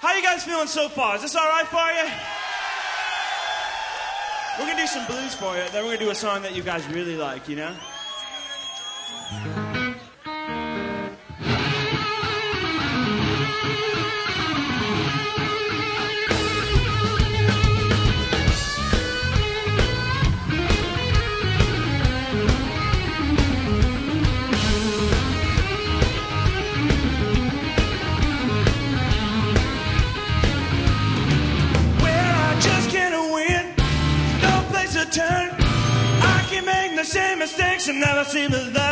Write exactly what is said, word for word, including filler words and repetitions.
How you guys feeling so far? Is this all right for you? We're gonna do some blues for you, then we're gonna do a song that you guys really like, you know? Turn. I keep making the same mistakes and never seem to learn.